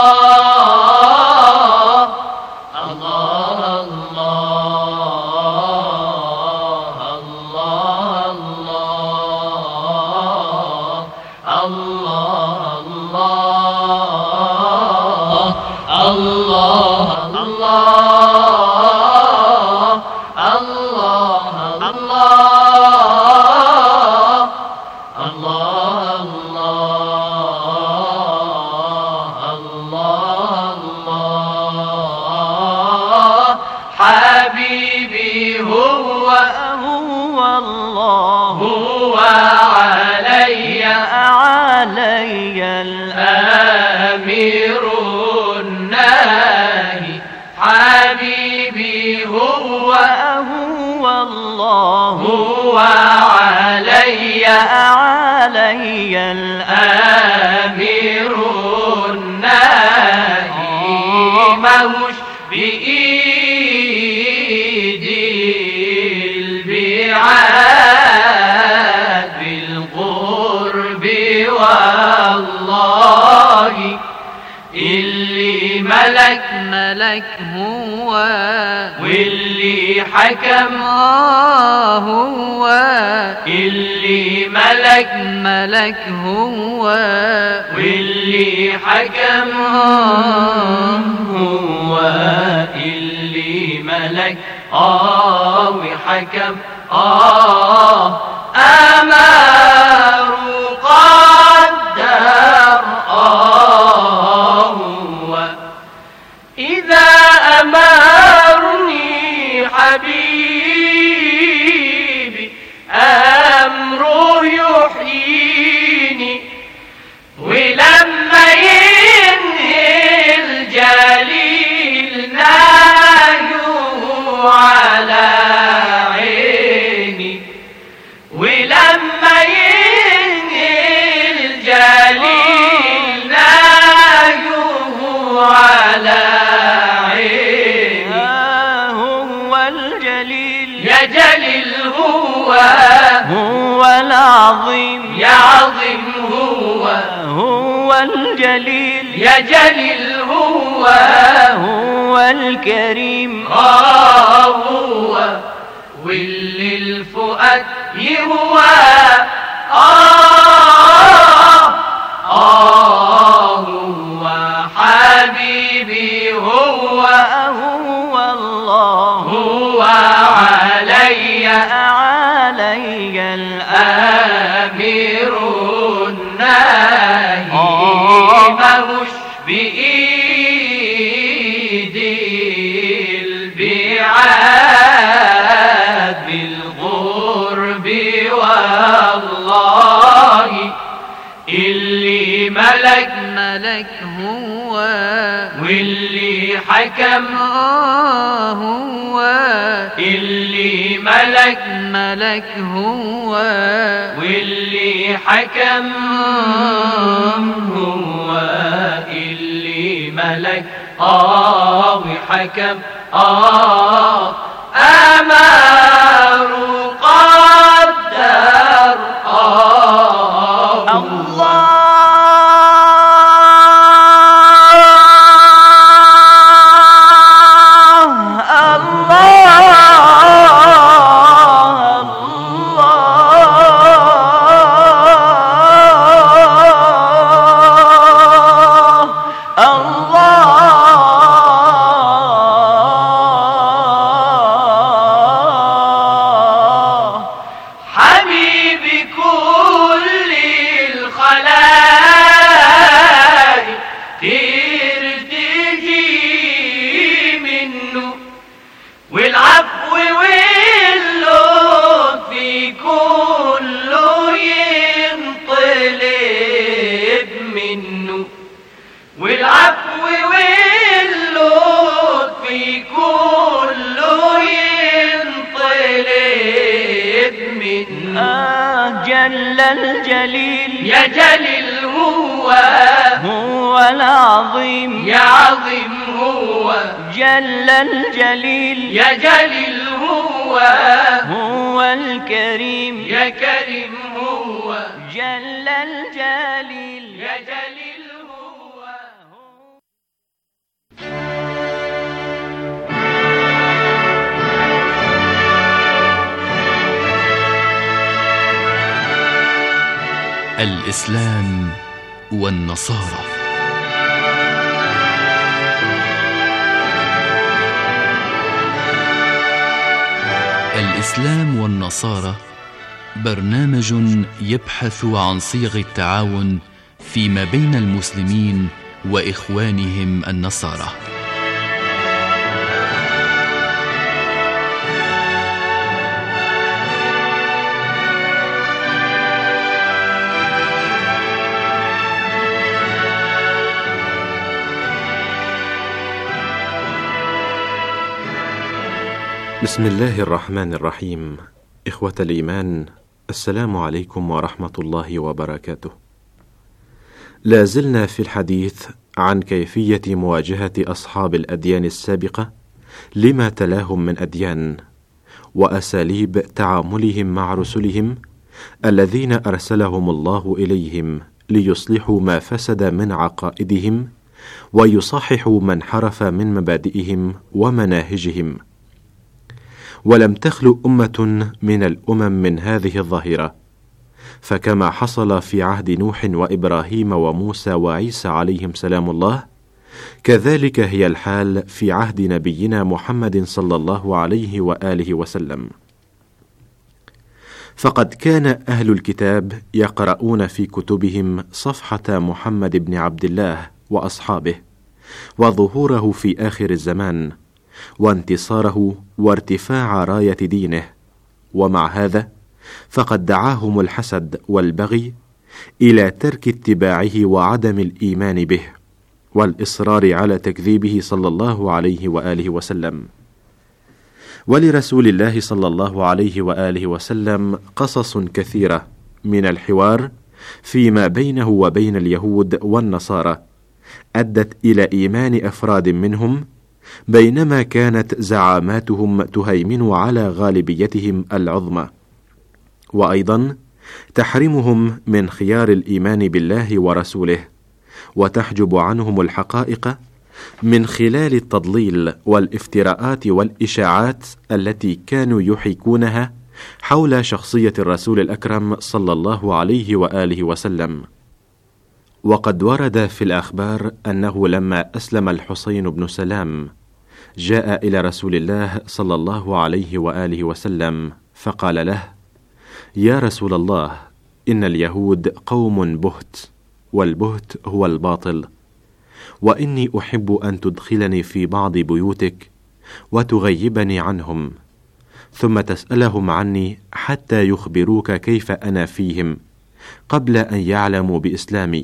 علي الآمر الناهي ماهوش بإيدي البعاد بالقرب والله اللي ملك ملك هو واللي حكم هو اللي ملك ملك هو واللي حكم هو اللي ملك آه وحكم آه أمر قدر آه هو إذا أمرني حبيبي أمره يحييني ولما ينهي الجليل نايو على عيني ولما ينهي الجليل نايو على عيني هو الجليل يا جليل هو هو العظيم يا عظيم هو هو الجليل يا جليل هو هو الكريم آه هو واللي الفؤاد يهوى آه آه هو حبيبي هو هو الله هو علي علي الآمر الناهي ماهوش بإيدي البعاد بالغرب والله اللي ملك ملك هو واللي حكم هو اللي ملك ملك هو واللي حكم هو اللي ملك آه وحكم آه أمر قدر آه الله الله منه والعفو واللطف كله ينطلب منه. آه جل الجليل يا جليل هو هو العظيم يا عظيم هو جل الجليل يا جليل هو هو الكريم يا كريم هو جل الجليل يا جليل هو. الإسلام والنصارى. الإسلام والنصارى برنامج يبحث عن صيغ التعاون فيما بين المسلمين وإخوانهم النصارى. بسم الله الرحمن الرحيم. إخوة الإيمان، السلام عليكم ورحمة الله وبركاته. لا زلنا في الحديث عن كيفية مواجهة أصحاب الأديان السابقة لما تلاهم من أديان، وأساليب تعاملهم مع رسلهم الذين أرسلهم الله إليهم ليصلحوا ما فسد من عقائدهم ويصححوا ما انحرف من مبادئهم ومناهجهم. ولم تخلو أمة من الأمم من هذه الظاهرة، فكما حصل في عهد نوح وإبراهيم وموسى وعيسى عليهم سلام الله، كذلك هي الحال في عهد نبينا محمد صلى الله عليه وآله وسلم. فقد كان أهل الكتاب يقرؤون في كتبهم صفحة محمد بن عبد الله وأصحابه وظهوره في آخر الزمان وانتصاره وارتفاع راية دينه، ومع هذا فقد دعاهم الحسد والبغي إلى ترك اتباعه وعدم الإيمان به والإصرار على تكذيبه صلى الله عليه وآله وسلم. ولرسول الله صلى الله عليه وآله وسلم قصص كثيرة من الحوار فيما بينه وبين اليهود والنصارى أدت إلى إيمان أفراد منهم، بينما كانت زعاماتهم تهيمن على غالبيتهم العظمى، وأيضا تحرمهم من خيار الإيمان بالله ورسوله، وتحجب عنهم الحقائق من خلال التضليل والافتراءات والإشاعات التي كانوا يحيكونها حول شخصية الرسول الأكرم صلى الله عليه وآله وسلم. وقد ورد في الأخبار أنه لما أسلم الحسين بن سلام جاء إلى رسول الله صلى الله عليه وآله وسلم فقال له: يا رسول الله، إن اليهود قوم بهت، والبهت هو الباطل، وإني أحب أن تدخلني في بعض بيوتك وتغيبني عنهم، ثم تسألهم عني حتى يخبروك كيف أنا فيهم قبل أن يعلموا بإسلامي،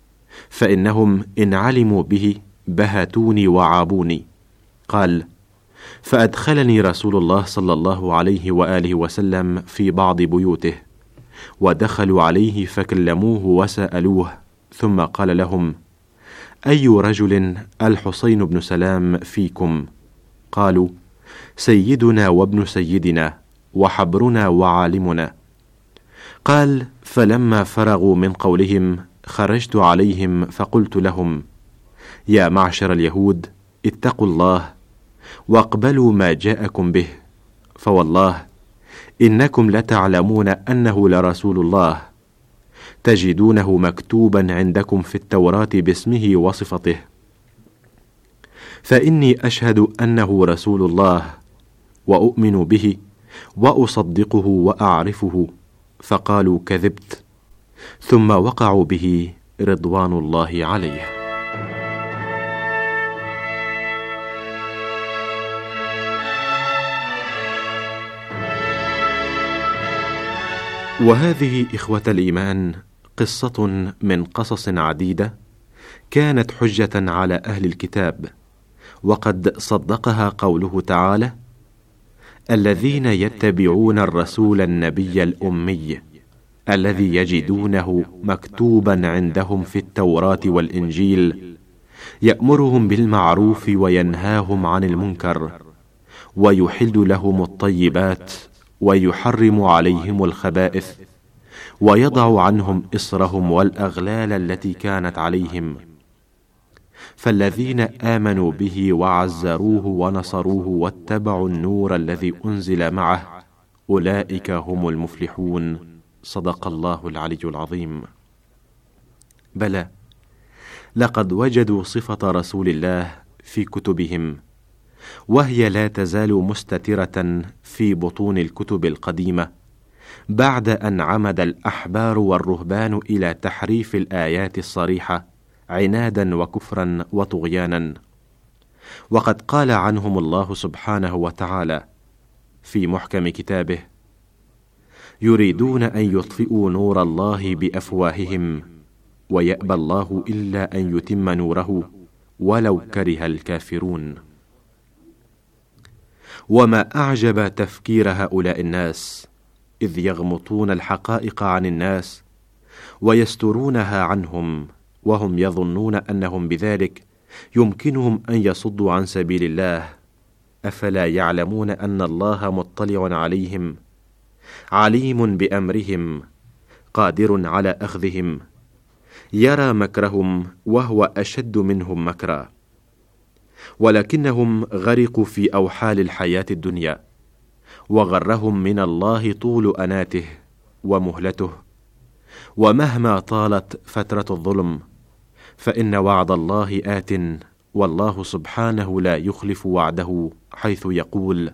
فإنهم إن علموا به بهتوني وعابوني. قال: فأدخلني رسول الله صلى الله عليه وآله وسلم في بعض بيوته، ودخلوا عليه فكلموه وسألوه، ثم قال لهم: أي رجل الحسين بن سلام فيكم؟ قالوا: سيدنا وابن سيدنا وحبرنا وعالمنا. قال: فلما فرغوا من قولهم خرجت عليهم فقلت لهم: يا معشر اليهود، اتقوا الله واقبلوا ما جاءكم به، فوالله إنكم لتعلمون أنه لرسول الله، تجدونه مكتوبا عندكم في التوراة باسمه وصفته، فإني أشهد أنه رسول الله وأؤمن به وأصدقه وأعرفه. فقالوا: كذبت، ثم وقعوا به رضوان الله عليه. وهذه إخوة الإيمان قصة من قصص عديدة كانت حجة على أهل الكتاب، وقد صدقها قوله تعالى: الذين يتبعون الرسول النبي الأمي الذي يجدونه مكتوبا عندهم في التوراة والإنجيل يأمرهم بالمعروف وينهاهم عن المنكر ويحل لهم الطيبات ويحرم عليهم الخبائث ويضع عنهم إصرهم والأغلال التي كانت عليهم. فالذين آمنوا به وعزروه ونصروه واتبعوا النور الذي أنزل معه أولئك هم المفلحون. صدق الله العلي العظيم. بلى، لقد وجدوا صفة رسول الله في كتبهم، وهي لا تزال مستترة في بطون الكتب القديمة، بعد أن عمد الأحبار والرهبان إلى تحريف الآيات الصريحة عنادا وكفرا وطغيانا. وقد قال عنهم الله سبحانه وتعالى في محكم كتابه: يريدون أن يطفئوا نور الله بأفواههم ويأبى الله إلا أن يتم نوره ولو كره الكافرون. وما أعجب تفكير هؤلاء الناس، إذ يغمطون الحقائق عن الناس ويسترونها عنهم، وهم يظنون أنهم بذلك يمكنهم أن يصدوا عن سبيل الله. أفلا يعلمون أن الله مطلع عليهم، عليم بأمرهم، قادر على أخذهم، يرى مكرهم وهو أشد منهم مكرا، ولكنهم غرقوا في أوحال الحياة الدنيا، وغرهم من الله طول أناته ومهلته. ومهما طالت فترة الظلم فإن وعد الله آت، والله سبحانه لا يخلف وعده، حيث يقول: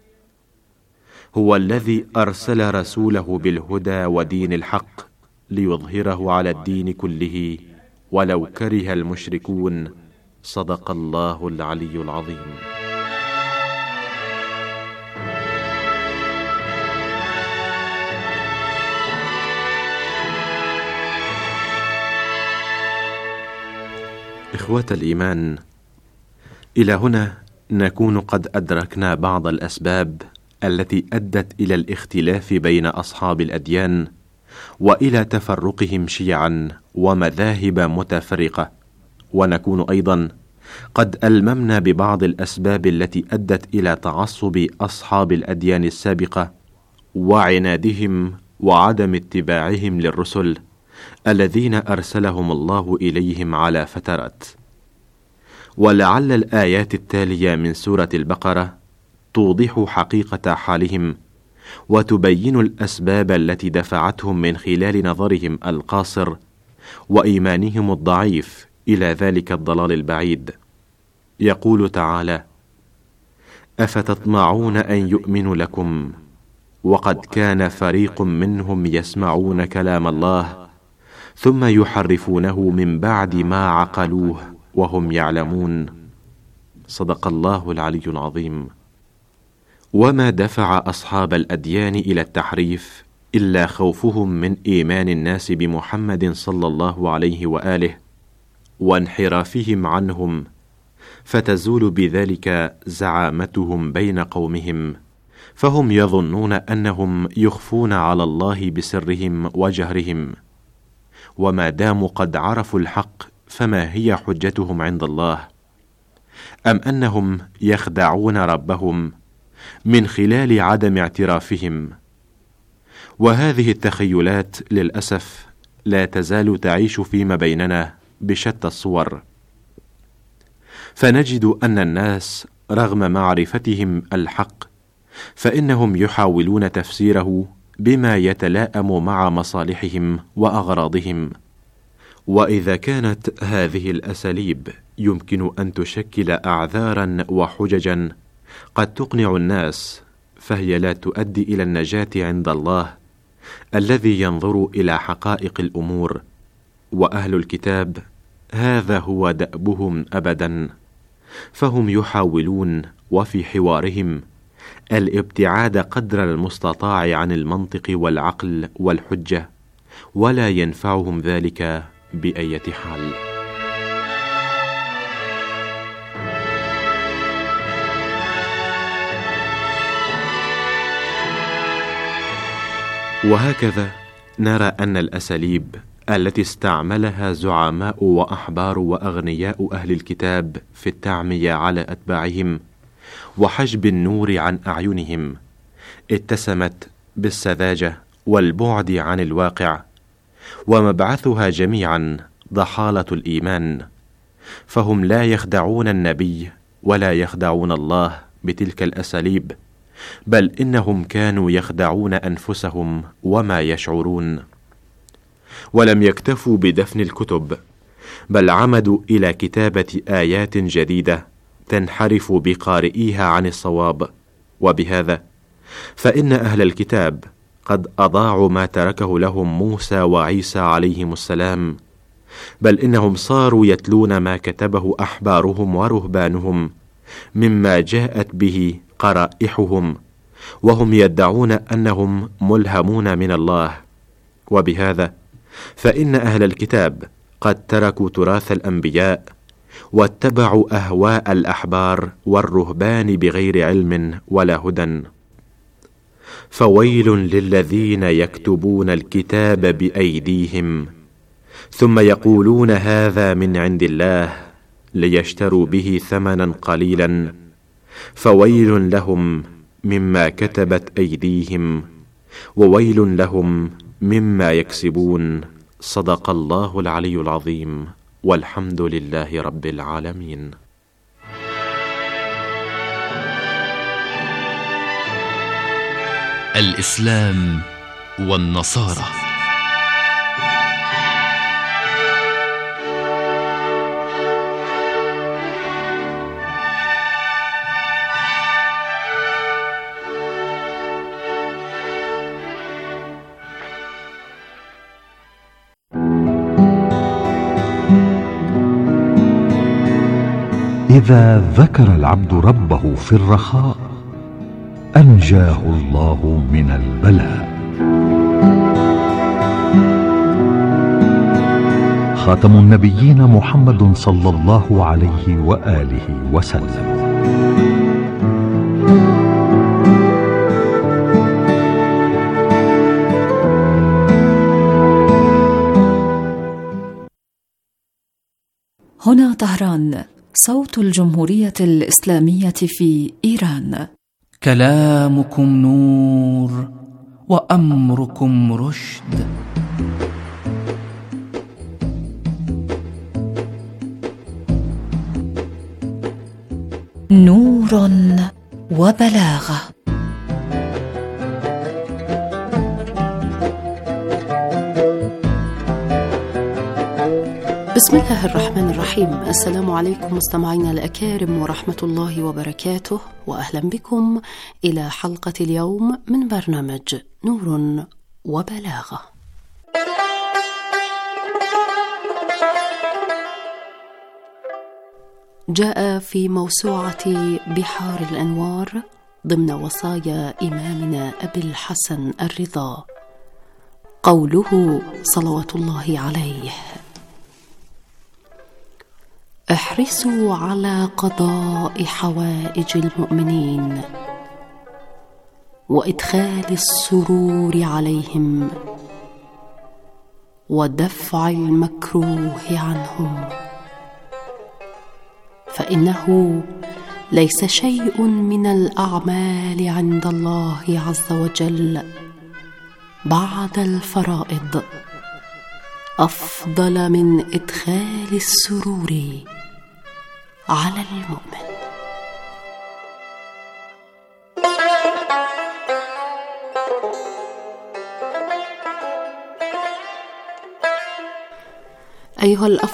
هو الذي أرسل رسوله بالهدى ودين الحق ليظهره على الدين كله ولو كره المشركون. صدق الله العلي العظيم. إخوة الإيمان، إلى هنا نكون قد أدركنا بعض الأسباب التي أدت إلى الاختلاف بين أصحاب الأديان وإلى تفرقهم شيعا ومذاهب متفرقة، ونكون أيضا قد ألممنا ببعض الأسباب التي أدت إلى تعصب أصحاب الأديان السابقة وعنادهم وعدم اتباعهم للرسل الذين أرسلهم الله إليهم على فترات. ولعل الآيات التالية من سورة البقرة توضح حقيقة حالهم وتبين الأسباب التي دفعتهم من خلال نظرهم القاصر وإيمانهم الضعيف إلى ذلك الضلال البعيد. يقول تعالى: أفتطمعون أن يؤمنوا لكم وقد كان فريق منهم يسمعون كلام الله ثم يحرفونه من بعد ما عقلوه وهم يعلمون. صدق الله العلي العظيم. وما دفع أصحاب الأديان إلى التحريف إلا خوفهم من إيمان الناس بمحمد صلى الله عليه وآله وانحرافهم عنهم، فتزول بذلك زعامتهم بين قومهم، فهم يظنون أنهم يخفون على الله بسرهم وجهرهم، وما داموا قد عرفوا الحق فما هي حجتهم عند الله؟ أم أنهم يخدعون ربهم من خلال عدم اعترافهم؟ وهذه التخيلات للأسف لا تزال تعيش فيما بيننا بشتى الصور، فنجد أن الناس رغم معرفتهم الحق فإنهم يحاولون تفسيره بما يتلائم مع مصالحهم وأغراضهم. وإذا كانت هذه الأساليب يمكن أن تشكل أعذارا وحججا قد تقنع الناس، فهي لا تؤدي إلى النجاة عند الله الذي ينظر إلى حقائق الأمور. وأهل الكتاب هذا هو دأبهم أبدا، فهم يحاولون وفي حوارهم الابتعاد قدر المستطاع عن المنطق والعقل والحجة، ولا ينفعهم ذلك بأية حال. وهكذا نرى أن الأساليب التي استعملها زعماء وأحبار وأغنياء أهل الكتاب في التعمية على أتباعهم وحجب النور عن أعينهم اتسمت بالسذاجة والبعد عن الواقع، ومبعثها جميعا ضحالة الإيمان، فهم لا يخدعون النبي ولا يخدعون الله بتلك الأساليب، بل إنهم كانوا يخدعون أنفسهم وما يشعرون. ولم يكتفوا بدفن الكتب، بل عمدوا إلى كتابة آيات جديدة تنحرف بقارئيها عن الصواب. وبهذا فإن أهل الكتاب قد أضاعوا ما تركه لهم موسى وعيسى عليهم السلام، بل إنهم صاروا يتلون ما كتبه أحبارهم ورهبانهم مما جاءت به قرائحهم، وهم يدعون أنهم ملهمون من الله. وبهذا فإن أهل الكتاب قد تركوا تراث الأنبياء واتبعوا أهواء الأحبار والرهبان بغير علم ولا هدى. فويل للذين يكتبون الكتاب بأيديهم ثم يقولون هذا من عند الله ليشتروا به ثمنا قليلا، فويل لهم مما كتبت أيديهم وويل لهم مما يكسبون. صدق الله العلي العظيم، والحمد لله رب العالمين. الإسلام والنصارى. إذا ذكر العبد ربه في الرخاء أنجاه الله من البلاء. خاتم النبيين محمد صلى الله عليه وآله وسلم. هنا طهران، صوت الجمهورية الإسلامية في إيران. كلامكم نور وأمركم رشد. نور وبلاغة. بسم الله الرحمن الرحيم. السلام عليكم مستمعينا الأكارم ورحمة الله وبركاته، وأهلا بكم إلى حلقة اليوم من برنامج نور وبلاغة. جاء في موسوعة بحار الأنوار ضمن وصايا إمامنا أبي الحسن الرضا قوله صلوات الله عليه: احرصوا على قضاء حوائج المؤمنين وإدخال السرور عليهم ودفع المكروه عنهم، فإنه ليس شيء من الأعمال عند الله عز وجل بعد الفرائض أفضل من إدخال السرور على المؤمن. أيها الأفضل